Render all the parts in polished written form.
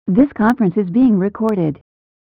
This conference is being recorded.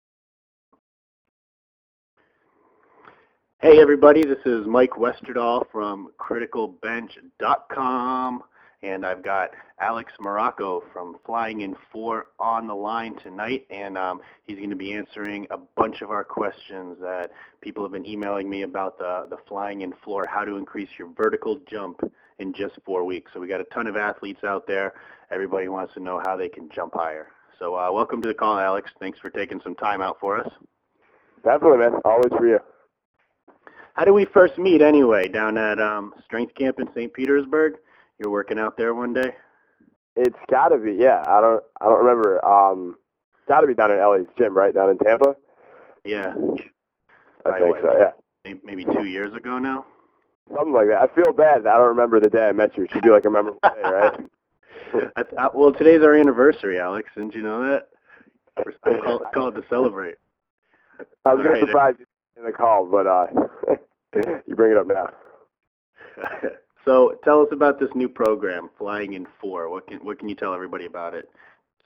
Hey everybody, this is Mike Westerdahl from CriticalBench.com, and I've got Alex Morocco from Flying in 4 on the line tonight, and he's going to be answering a bunch of our questions that people have been emailing me about the Flying in Floor, how to increase your vertical jump in just 4 weeks. So we got a ton of athletes out there. Everybody wants to know how they can jump higher. So welcome to the call, Alex. Thanks for taking some time out for us. Definitely, man. Always for you. How did we first meet anyway? Down at Strength Camp in St. Petersburg? You're working out there one day? It's got to be, yeah. I don't remember. Got to be down at Ellie's gym, right? Down in Tampa? Yeah. I think so, yeah. Maybe 2 years ago now? Something like that. I feel bad that I don't remember the day I met you. It should be like a memorable day, right? Well, today's our anniversary, Alex. Didn't you know that? We're called to celebrate. I was going to surprise you in the call, but you bring it up now. So tell us about this new program, Flying in 4. What can you tell everybody about it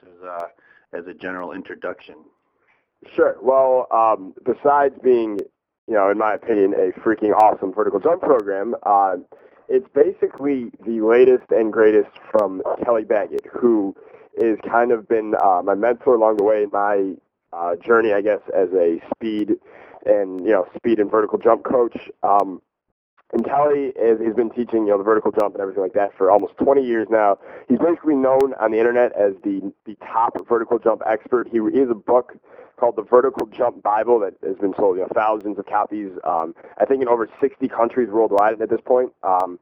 as a general introduction? Sure. Well, besides being, in my opinion, a freaking awesome vertical jump program, it's basically the latest and greatest from Kelly Baggett, who has kind of been my mentor along the way in my journey, I guess, as a speed and vertical jump coach. And Kelly has been teaching, the vertical jump and everything like that for almost 20 years now. He's basically known on the internet as the top vertical jump expert. He has a book called The Vertical Jump Bible that has been sold, thousands of copies, I think in over 60 countries worldwide at this point.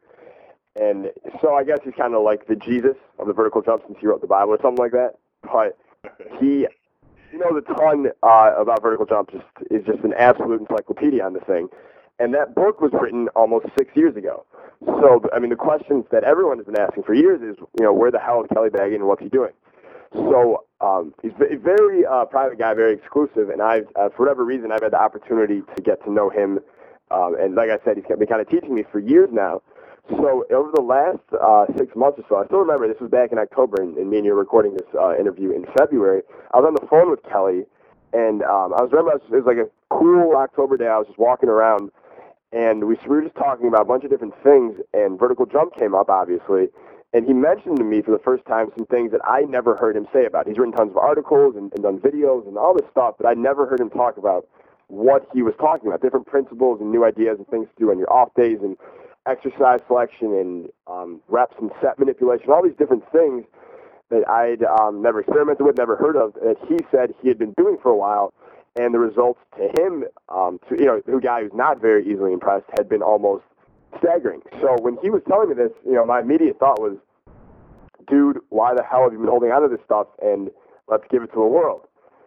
And so I guess he's kind of like the Jesus of the vertical jump since he wrote the Bible or something like that. But he knows a ton about vertical jump, is just an absolute encyclopedia on the thing. And that book was written almost 6 years ago. So, the questions that everyone has been asking for years is, where the hell is Kelly Baggett and what's he doing? So he's a very private guy, very exclusive, and for whatever reason, I've had the opportunity to get to know him. And like I said, he's been kind of teaching me for years now. So over the last 6 months or so, I still remember this was back in October, and me and you were recording this interview in February. I was on the phone with Kelly, and it was like a cool October day. I was just walking around, and we were just talking about a bunch of different things, and vertical jump came up, obviously. And he mentioned to me for the first time some things that I never heard him say about. He's written tons of articles and done videos and all this stuff, but I never heard him talk about what he was talking about, different principles and new ideas and things to do on your off days and exercise selection and reps and set manipulation, all these different things that I'd never experimented with, never heard of, that he said he had been doing for a while. And the results to him, a guy who's not very easily impressed, had been almost staggering. So when he was telling me this, my immediate thought was, dude, why the hell have you been holding on to this stuff, and let's give it to the world.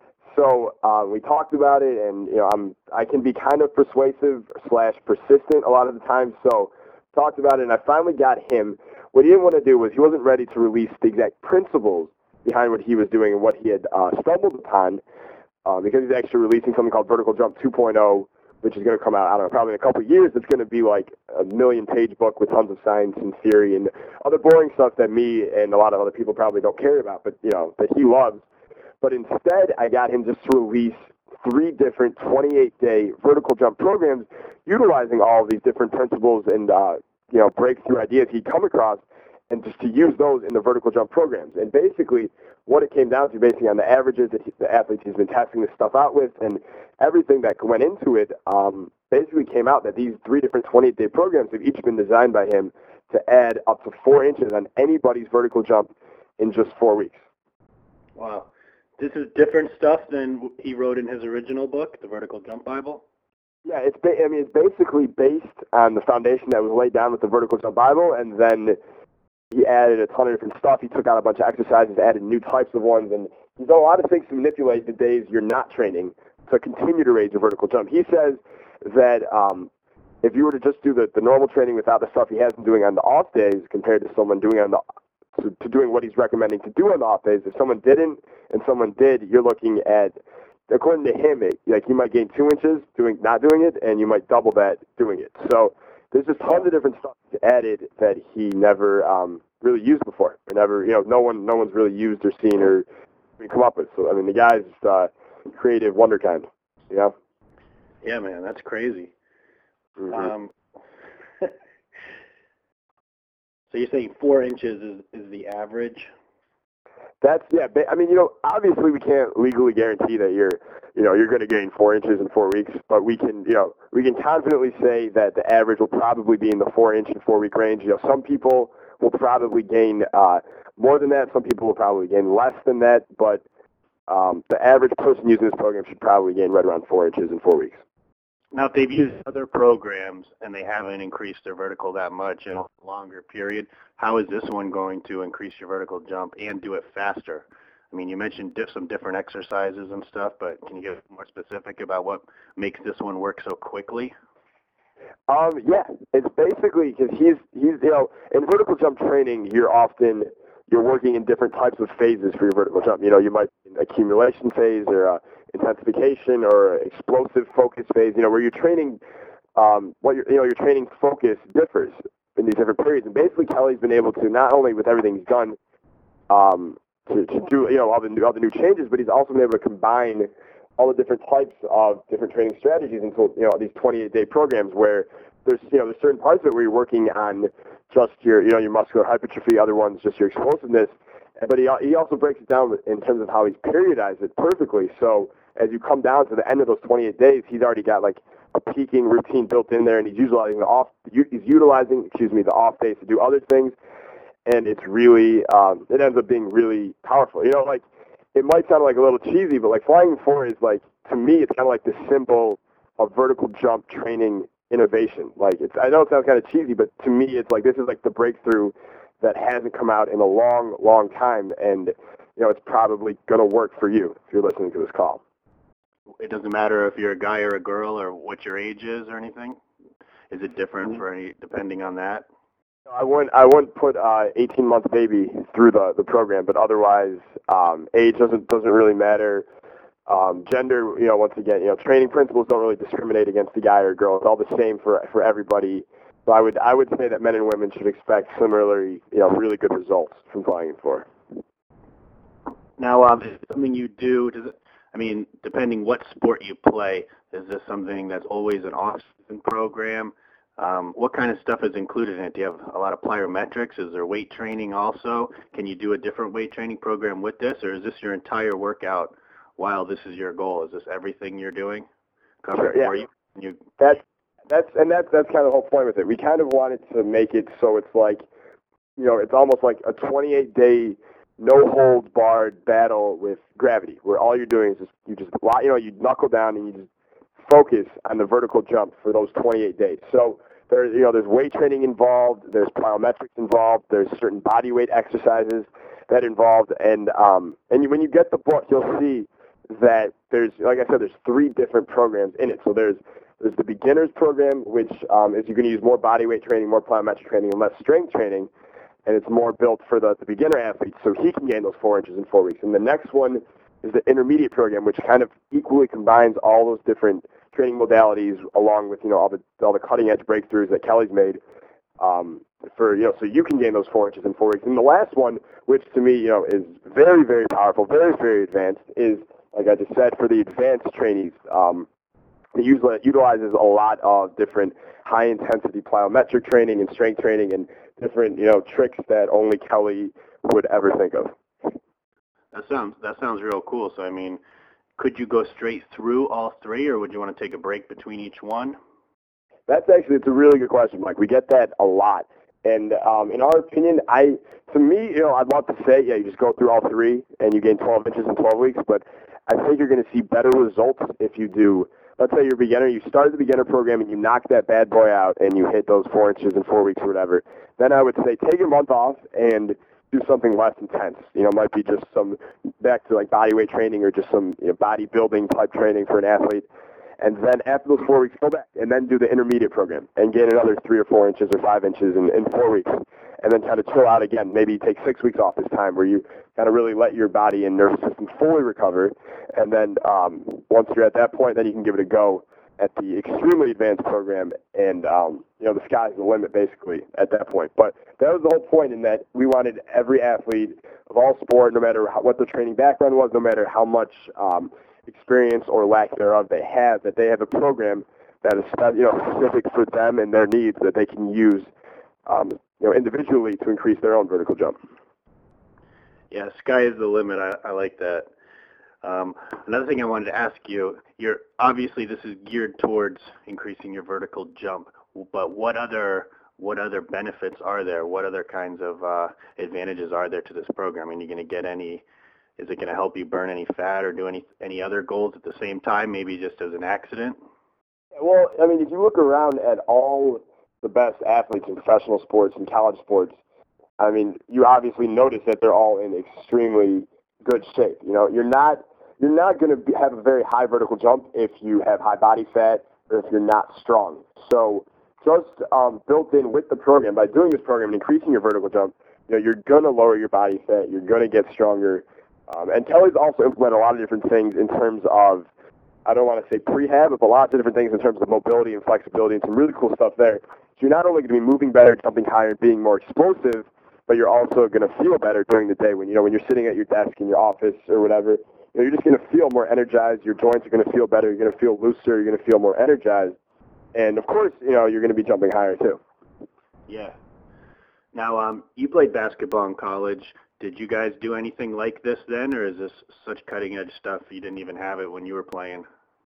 So we talked about it, and I can be kind of persuasive / persistent a lot of the time. So talked about it, and I finally got him. What he didn't want to do was he wasn't ready to release the exact principles behind what he was doing and what he had stumbled upon, because he's actually releasing something called Vertical Jump 2.0, which is going to come out, I don't know, probably in a couple of years. It's going to be like a 1,000,000-page book with tons of science and theory and other boring stuff that me and a lot of other people probably don't care about, but, that he loves. But instead, I got him just to release 3 different 28-day vertical jump programs utilizing all of these different principles and, breakthrough ideas he'd come across, and just to use those in the vertical jump programs. And basically, what it came down to, basically on the averages that the athletes he's been testing this stuff out with and everything that went into it, basically came out that these 3 different 28-day programs have each been designed by him to add up to 4 inches on anybody's vertical jump in just 4 weeks. Wow. This is different stuff than he wrote in his original book, The Vertical Jump Bible? Yeah, it's basically based on the foundation that was laid down with the Vertical Jump Bible, and then he added a ton of different stuff. He took out a bunch of exercises, added new types of ones, and he's done a lot of things to manipulate the days you're not training to continue to raise your vertical jump. He says that if you were to just do the normal training without the stuff he has been doing on the off days compared to someone doing to doing what he's recommending to do on the off days, if someone didn't and someone did, you're looking at, according to him, you might gain 2 inches not doing it, and you might double that doing it. So there's just tons of different stuff added that he never really used before. Or never, no one's really used or seen or come up with. So, I mean, the guy's creative wonderkind, you know? Yeah, man, that's crazy. Mm-hmm. So you're saying 4 inches is the average? That's, yeah, I mean, obviously we can't legally guarantee that you're going to gain 4 inches in 4 weeks, but we can confidently say that the average will probably be in the 4 inch and 4 week range. Some people will probably gain more than that. Some people will probably gain less than that, but the average person using this program should probably gain right around 4 inches in 4 weeks. Now, if they've used other programs and they haven't increased their vertical that much in a longer period, how is this one going to increase your vertical jump and do it faster? I mean, you mentioned some different exercises and stuff, but can you get more specific about what makes this one work so quickly? Yeah, it's basically because he's in vertical jump training, you're working in different types of phases for your vertical jump. You might be in accumulation phase or intensification or explosive focus phase. Where you're training, your training focus differs in these different periods. And basically, Kelly's been able to not only with everything he's done to do all the new changes, but he's also been able to combine all the different types of different training strategies into these 28-day programs where there's certain parts of it where you're working on just your muscular hypertrophy, other ones just your explosiveness, but he also breaks it down in terms of how he's periodized it perfectly. So as you come down to the end of those 28 days, he's already got like a peaking routine built in there, and he's utilizing the off days to do other things, and it's really it ends up being really powerful. It might sound like a little cheesy, but like flying 4 is like, to me, it's kind of like the symbol of vertical jump training innovation. I know it sounds kind of cheesy, but to me, it's like this is like the breakthrough that hasn't come out in a long, long time, and it's probably going to work for you if you're listening to this call. It doesn't matter if you're a guy or a girl or what your age is or anything? Is it different depending on that? I wouldn't put 18-month baby through the program, but otherwise, age doesn't really matter. Gender, once again, training principles don't really discriminate against a guy or a girl. It's all the same for everybody. So I would say that men and women should expect similarly, really good results from flying in 4. Now, is it something you do? Depending what sport you play, is this something that's always an off-season program? What kind of stuff is included in it? Do you have a lot of plyometrics? Is there weight training also? Can you do a different weight training program with this, or is this your entire workout while this is your goal? Is this everything you're doing covered for you? That's kind of the whole point with it. We kind of wanted to make it so it's like, it's almost like a 28-day no-holds-barred battle with gravity, where all you're doing is you knuckle down and you just focus on the vertical jump for those 28 days. So there's weight training involved, there's plyometrics involved, there's certain body weight exercises that involved, and when you get the book, you'll see that there's, like I said, there's 3 different programs in it. So there's the beginners program, which is you're going to use more body weight training, more plyometric training, and less strength training, and it's more built for the beginner athlete, so he can gain those 4 inches in 4 weeks. And the next one is the intermediate program, which kind of equally combines all those different training modalities along with all the cutting edge breakthroughs that Kelly's made so you can gain those 4 inches in 4 weeks. And the last one, which to me is very, very powerful, very, very advanced, is, like I just said, for the advanced trainees. It utilizes a lot of different high intensity plyometric training and strength training and different tricks that only Kelly would ever think of. That sounds real cool. So could you go straight through all 3, or would you want to take a break between each one? It's a really good question, Mike. We get that a lot. And in our opinion, I'd love to say, you just go through all 3 and you gain 12 inches in 12 weeks, but I think you're going to see better results if you do. Let's say you're a beginner, you started the beginner program and you knock that bad boy out and you hit those 4 inches in 4 weeks or whatever. Then I would say take a month off and do something less intense. Might be just some back to like body weight training or just some bodybuilding type training for an athlete. And then after those 4 weeks, go back and then do the intermediate program and gain another 3 or 4 inches or 5 inches in 4 weeks. And then kind of chill out again. Maybe take 6 weeks off this time where you kind of really let your body and nervous system fully recover. And then once you're at that point, then you can give it a go at the extremely advanced program, and the sky's the limit basically at that point. But that was the whole point, in that we wanted every athlete of all sport, no matter what their training background was, no matter how much experience or lack thereof they have, that they have a program that is specific for them and their needs that they can use individually to increase their own vertical jump. Yeah, sky is the limit. I like that. Another thing I wanted to ask you, obviously this is geared towards increasing your vertical jump, but what other benefits are there? What other kinds of advantages are there to this program? I mean, is it going to help you burn any fat or do any other goals at the same time, maybe just as an accident? Well, I mean, if you look around at all the best athletes in professional sports and college sports, I mean, you obviously notice that they're all in extremely good shape. You're not going to have a very high vertical jump if you have high body fat or if you're not strong. So just built in with the program, by doing this program and increasing your vertical jump, you're going to lower your body fat, you're going to get stronger. And Kelly's also implemented a lot of different things in terms of, I don't want to say prehab, but lots of different things in terms of mobility and flexibility and some really cool stuff there. So you're not only going to be moving better, jumping higher, being more explosive, but you're also going to feel better during the day when you're sitting at your desk in your office or whatever. You're just going to feel more energized. Your joints are going to feel better. You're going to feel looser. You're going to feel more energized. And, of course, you're going to be jumping higher, too. Yeah. Now, you played basketball in college. Did you guys do anything like this then, or is this such cutting-edge stuff you didn't even have it when you were playing?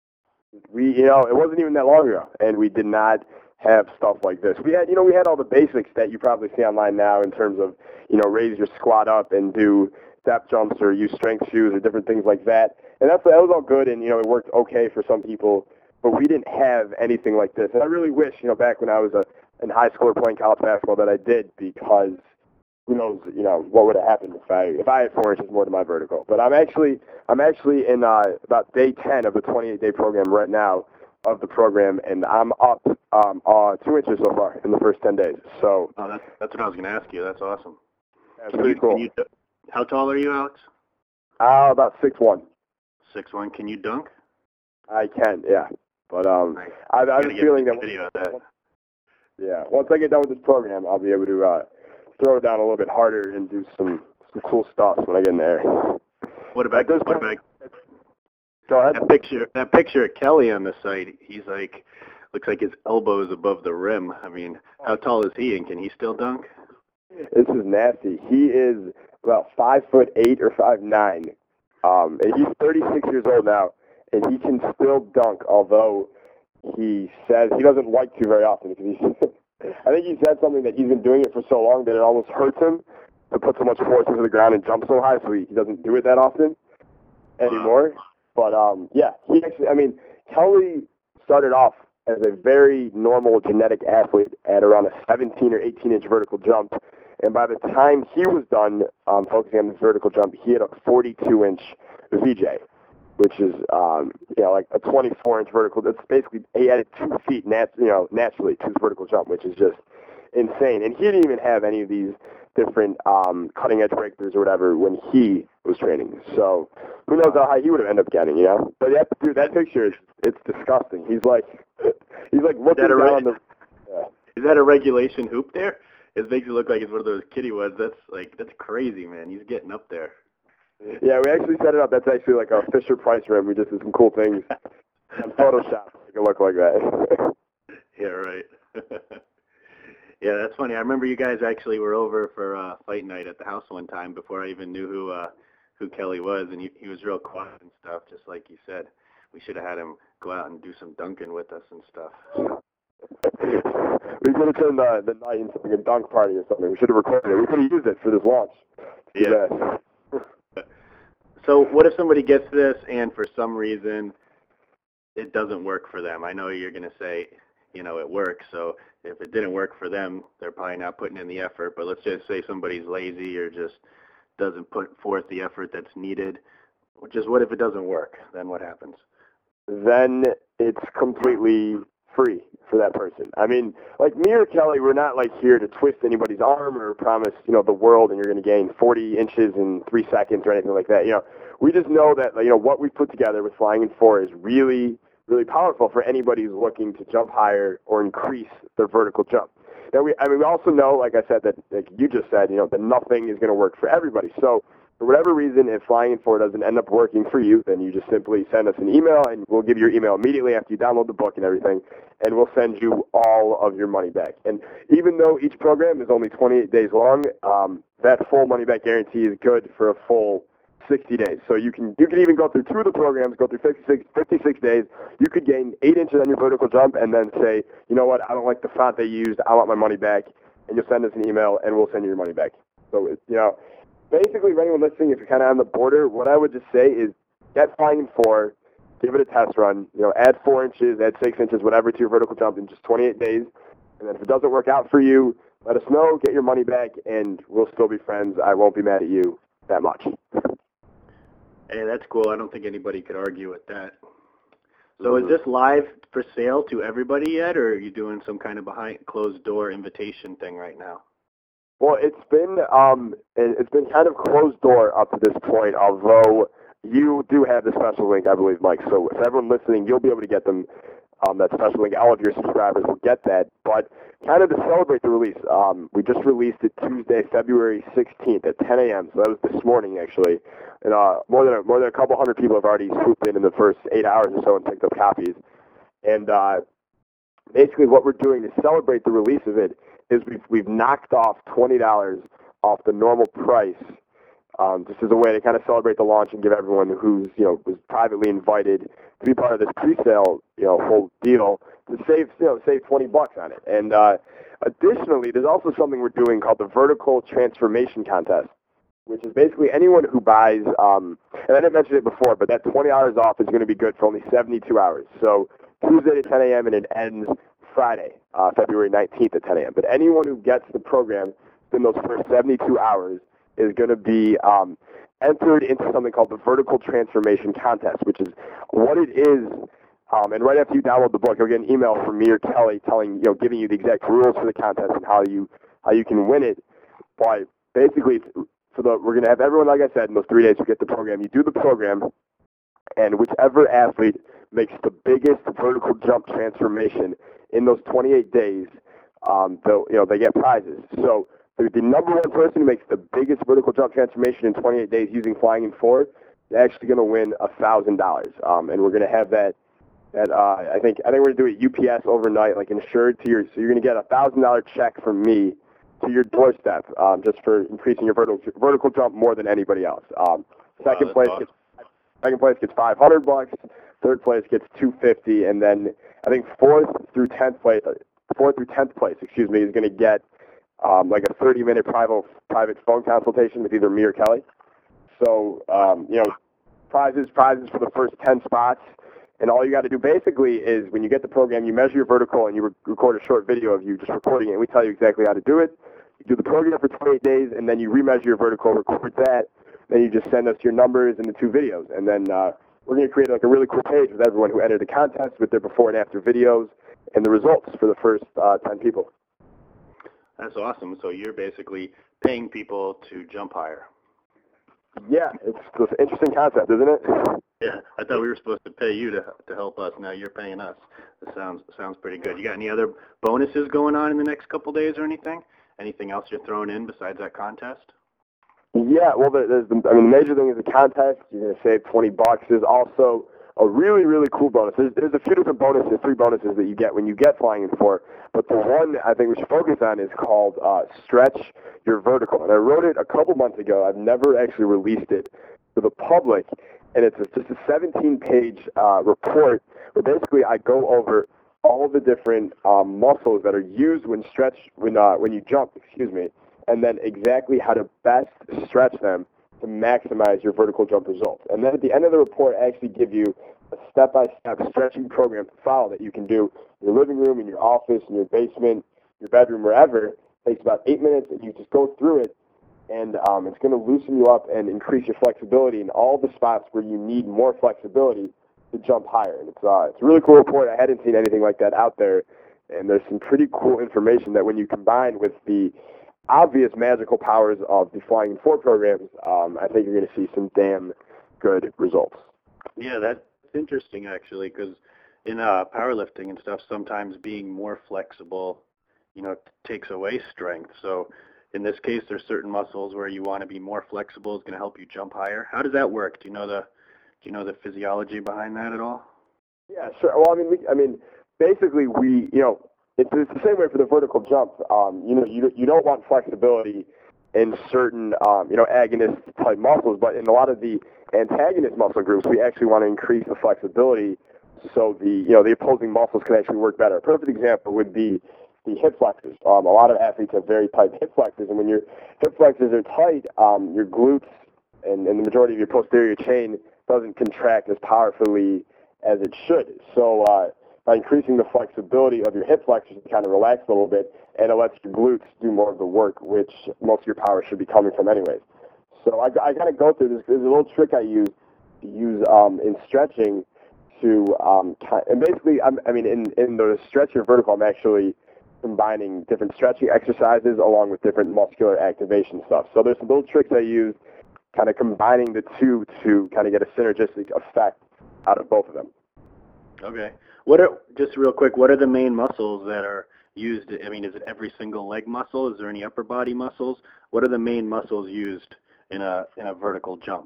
It wasn't even that long ago, and we did not have stuff like this. We had all the basics that you probably see online now in terms of, raise your squat up and do step jumps or use strength shoes or different things like that. And that was all good, and, it worked okay for some people, but we didn't have anything like this. And I really wish, back when I was in high school or playing college basketball that I did, because who knows, what would have happened if I had 4 inches more to my vertical. But I'm actually in about day 10 of the 28-day program right now of the program, and I'm up 2 inches so far in the first 10 days. So that's what I was going to ask you. That's awesome. That's pretty cool. How tall are you, Alex? About 6'1". 6'1". Can you dunk? I can, yeah. But I have a feeling that video of that. Yeah, once I get done with this program, I'll be able to throw it down a little bit harder and do some cool stuff when I get in there. What about Go ahead. That picture of Kelly on the site? He's looks like his elbow is above the rim. I mean, how tall is he, and can he still dunk? This is nasty. He is about 5'8" or 5'9", and he's 36 years old now, and he can still dunk. Although he says he doesn't like to very often because I think he said something that he's been doing it for so long that it almost hurts him to put so much force into the ground and jump so high, so he doesn't do it that often anymore. But, he actually, Kelly started off as a very normal genetic athlete at around a 17 or 18-inch vertical jump. And by the time he was done focusing on this vertical jump, he had a 42-inch VJ, which is, like a 24-inch vertical. That's basically, he added 2 feet naturally to his vertical jump, which is just insane. And he didn't even have any of these different cutting-edge breakthroughs or whatever when he was training. So who knows how high he would have ended up getting, But that picture, it's disgusting. He's like looking down on the... Is that a regulation hoop there? It makes it look like it's one of those kiddie ones. That's crazy, man. He's getting up there. Yeah, we actually set it up. That's actually like a Fisher-Price rim. We just did some cool things on Photoshop to make it look like that. Yeah, right. Yeah, that's funny. I remember you guys actually were over for fight night at the house one time before I even knew who Kelly was, and he was real quiet and stuff, just like you said. We should have had him go out and do some dunking with us and stuff. We could have turned the night into like a dunk party or something. We should have recorded it. We could have used it for this launch. Yeah. So what if somebody gets this and for some reason it doesn't work for them? I know you're going to say, it works. So if it didn't work for them, they're probably not putting in the effort. But let's just say somebody's lazy or just doesn't put forth the effort that's needed. Just what if it doesn't work? Then what happens? Then it's completely free for that person. I mean, like me or Kelly, we're not here to twist anybody's arm or promise, the world and you're going to gain 40 inches in 3 seconds or anything like that. We just know that, what we've put together with Flying in 4 is really, really powerful for anybody who's looking to jump higher or increase their vertical jump. Now, we also know, like I said, that like you just said, that nothing is going to work for everybody. So for whatever reason, if Flying in 4 doesn't end up working for you, then you just simply send us an email, and we'll give you your email immediately after you download the book and everything, and we'll send you all of your money back. And even though each program is only 28 days long, that full money-back guarantee is good for a full 60 days. So you can even go through 2 of the programs, go through 56 days. You could gain 8 inches on your vertical jump and then say, you know what, I don't like the font they used. I want my money back. And you'll send us an email, and we'll send you your money back. So, basically, for anyone listening, if you're kind of on the border, what I would just say is get Flying in 4, give it a test run, add 4 inches, add 6 inches, whatever to your vertical jump in just 28 days. And then if it doesn't work out for you, let us know, get your money back, and we'll still be friends. I won't be mad at you that much. Hey, that's cool. I don't think anybody could argue with that. So is this live for sale to everybody yet, or are you doing some kind of behind closed door invitation thing right now? Well, it's been kind of closed door up to this point, although you do have the special link, I believe, Mike. So if everyone listening, you'll be able to get them, that special link. All of your subscribers will get that. But kind of to celebrate the release, we just released it Tuesday, February 16th at 10 a.m. So that was this morning, actually. And more than a couple hundred people have already swooped in the first 8 hours or so and picked up copies. And basically what we're doing to celebrate the release of it is we've knocked off $20 off the normal price, just as a way to kind of celebrate the launch and give everyone who's was privately invited to be part of this pre-sale whole deal to save $20 on it. And additionally, there's also something we're doing called the Vertical Transformation Contest, which is basically anyone who buys, and I didn't mention it before, but that $20 off is going to be good for only 72 hours. So Tuesday at 10 a.m. and it ends Friday, February 19th at 10 a.m. But anyone who gets the program in those first 72 hours is going to be entered into something called the Vertical Transformation Contest, which is what it is. And right after you download the book, you'll get an email from me or Kelly giving you the exact rules for the contest and how you can win it. But basically, we're going to have everyone, like I said, in those 3 days who get the program. You do the program, and whichever athlete makes the biggest vertical jump transformation in those 28 days, they get prizes. So the number one person who makes the biggest vertical jump transformation in 28 days using Flying in 4 is actually going to win $1,000. And we're going to have that. I think we're going to do it UPS overnight, like insured to your. So you're going to get a $1,000 check from me to your doorstep, just for increasing your vertical jump more than anybody else. Second place gets $500. Third place gets $250, and then I think fourth through 10th place, is going to get like a 30-minute private phone consultation with either me or Kelly. So prizes for the first 10 spots. And all you got to do basically is when you get the program, you measure your vertical and you record a short video of you just recording it. And we tell you exactly how to do it. You do the program for 28 days, and then you remeasure your vertical, record that. Then you just send us your numbers and the 2 videos. And then we're going to create like a really cool page with everyone who entered the contest with their before and after videos and the results for the first 10 people. That's awesome. So you're basically paying people to jump higher. Yeah, it's an interesting concept, isn't it? Yeah, I thought we were supposed to pay you to help us. Now you're paying us. That sounds pretty good. You got any other bonuses going on in the next couple days or anything? Anything else you're throwing in besides that contest? Yeah, well, the major thing is the contest. You're going to save $20. There's also a really, really cool bonus. There's a few different bonuses, 3 bonuses that you get when you get Flying in 4. But the one I think we should focus on is called Stretch Your Vertical. And I wrote it a couple months ago. I've never actually released it to the public. And it's just a 17-page report where basically I go over all the different muscles that are used when you jump, and then exactly how to best stretch them to maximize your vertical jump results. And then at the end of the report, I actually give you a step-by-step stretching program to follow that you can do in your living room, in your office, in your basement, your bedroom, wherever. It takes about 8 minutes, and you just go through it, and it's going to loosen you up and increase your flexibility in all the spots where you need more flexibility to jump higher. And it's a really cool report. I hadn't seen anything like that out there, and there's some pretty cool information that when you combine with the obvious magical powers of the Flying in 4 programs, I think you're going to see some damn good results. Yeah, that's interesting, actually, because in powerlifting and stuff, sometimes being more flexible, takes away strength. So in this case, there's certain muscles where you want to be more flexible is going to help you jump higher. How does that work? Do you know the physiology behind that at all? Yeah, sure. Well, basically it's the same way for the vertical jump. You don't want flexibility in certain, agonist type muscles, but in a lot of the antagonist muscle groups, we actually want to increase the flexibility so the opposing muscles can actually work better. A perfect example would be the hip flexors. A lot of athletes have very tight hip flexors, and when your hip flexors are tight, your glutes and the majority of your posterior chain doesn't contract as powerfully as it should. So by increasing the flexibility of your hip flexors, you kind of relax a little bit, and it lets your glutes do more of the work, which most of your power should be coming from anyways. So I kind of go through this. There's a little trick I use in stretching to and basically, in the stretching vertical, I'm actually combining different stretching exercises along with different muscular activation stuff. So there's some little tricks I use, kind of combining the two to kind of get a synergistic effect out of both of them. Okay. Just real quick, what are the main muscles that are used? Is it every single leg muscle? Is there any upper body muscles? What are the main muscles used in a vertical jump?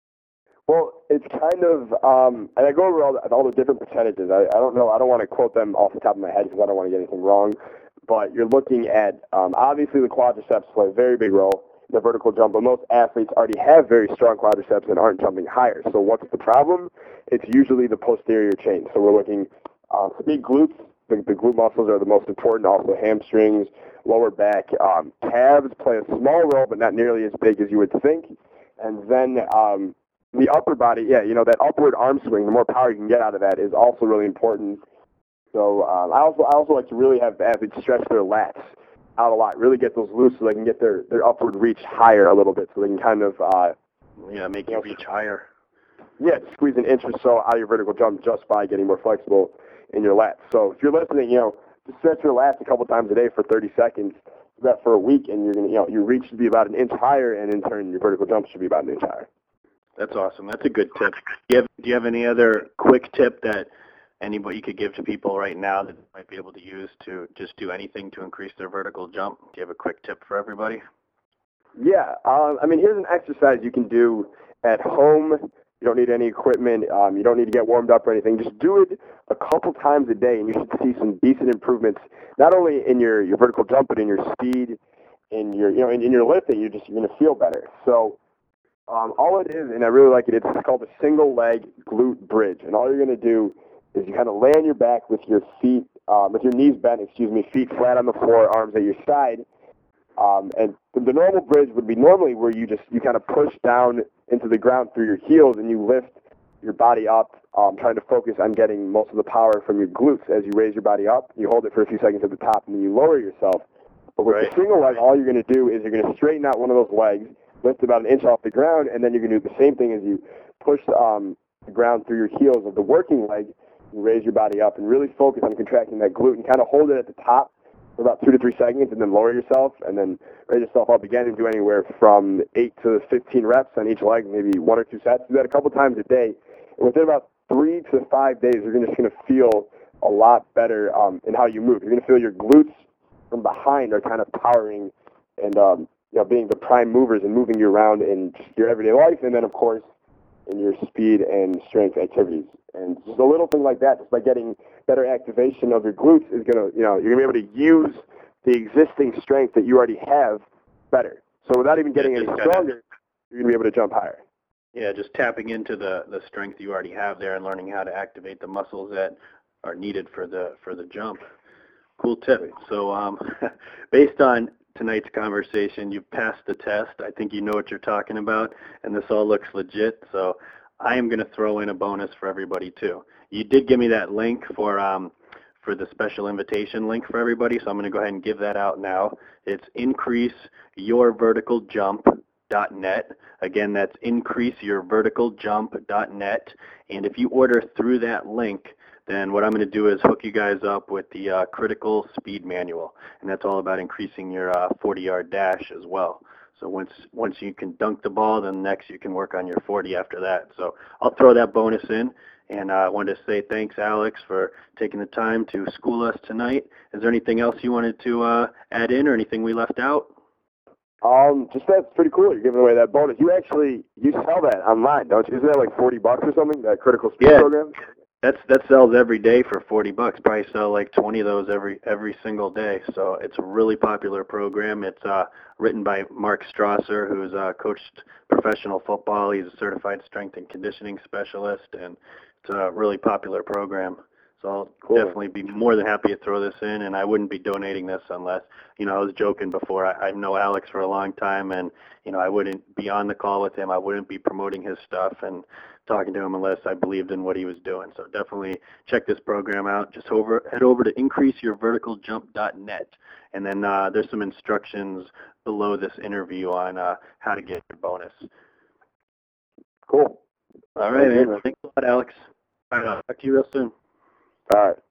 Well, it's kind of, and I go over all the different percentages. I don't know. I don't want to quote them off the top of my head because I don't want to get anything wrong. But you're looking at, obviously the quadriceps play a very big role in the vertical jump, but most athletes already have very strong quadriceps and aren't jumping higher. So what's the problem? It's usually the posterior chain. So we're looking for big glutes. The glute muscles are the most important, also hamstrings, lower back. Calves play a small role, but not nearly as big as you would think. And then the upper body, that upward arm swing, the more power you can get out of that is also really important. So I also like to really have athletes stretch their lats out a lot, really get those loose so they can get their upward reach higher a little bit so they can kind of make you reach higher. Yeah, squeeze an inch or so out of your vertical jump just by getting more flexible in your lats. So if you're listening, just stretch your lats a couple times a day for 30 seconds, do that for a week, and you're going to, your reach should be about an inch higher, and in turn your vertical jump should be about an inch higher. That's awesome. That's a good tip. Do you have any other quick tip that anybody could give to people right now that might be able to use to just do anything to increase their vertical jump? Do you have a quick tip for everybody? Yeah. Here's an exercise you can do at home. You don't need any equipment. You don't need to get warmed up or anything. Just do it a couple times a day, and you should see some decent improvements, not only in your vertical jump, but in your speed, in your in your lifting. You're going to feel better. So all it is, and I really like it, it's called a single leg glute bridge. And all you're going to do is you kind of lay on your back with your feet, with your knees bent, feet flat on the floor, arms at your side. And the normal bridge would be normally where you kind of push down into the ground through your heels and you lift your body up, trying to focus on getting most of the power from your glutes as you raise your body up. You hold it for a few seconds at the top and then you lower yourself. But with the single leg, all you're going to do is you're going to straighten out one of those legs, lift about an inch off the ground, and then you're going to do the same thing as you push the ground through your heels of the working leg. You raise your body up and really focus on contracting that glute and kind of hold it at the top for about 2 to 3 seconds and then lower yourself and then raise yourself up again and do anywhere from 8 to 15 reps on each leg, maybe 1 or 2 sets. Do that a couple times a day. And within about 3 to 5 days, you're just going to feel a lot better in how you move. You're going to feel your glutes from behind are kind of powering and being the prime movers and moving you around in just your everyday life, and then, of course, in your speed and strength activities. And just a little thing like that, just by getting better activation of your glutes, is going to, you're going to be able to use the existing strength that you already have better. So without even getting any stronger, you're going to be able to jump higher. Yeah, just tapping into the strength you already have there and learning how to activate the muscles that are needed for the jump. Cool tip. So based on tonight's conversation, you've passed the test. I think you know what you're talking about, and this all looks legit. So I am going to throw in a bonus for everybody, too. You did give me that link for the special invitation link for everybody, so I'm going to go ahead and give that out now. It's increaseyourverticaljump.net. Again, that's increaseyourverticaljump.net. And if you order through that link, then what I'm going to do is hook you guys up with the Critical Speed Manual, and that's all about increasing your 40-yard dash as well. So once you can dunk the ball, then next you can work on your 40 after that. So I'll throw that bonus in, And I wanted to say thanks, Alex, for taking the time to school us tonight. Is there anything else you wanted to add in or anything we left out? Just that's pretty cool. You're giving away that bonus. You sell that online, don't you? Isn't that like $40 or something? That critical speed program? That sells every day for $40. Probably sell like 20 of those every single day. So it's a really popular program. It's written by Mark Strasser, who's coached professional football. He's a certified strength and conditioning specialist, and it's a really popular program. So I'll definitely be more than happy to throw this in, and I wouldn't be donating this unless, I was joking before. I know Alex for a long time, and, I wouldn't be on the call with him. I wouldn't be promoting his stuff and talking to him unless I believed in what he was doing. So definitely check this program out. Just head over to increaseyourverticaljump.net, and then there's some instructions below this interview on how to get your bonus. Cool. All right, man. Thanks a lot, Alex. All right, I'll talk to you real soon. All right.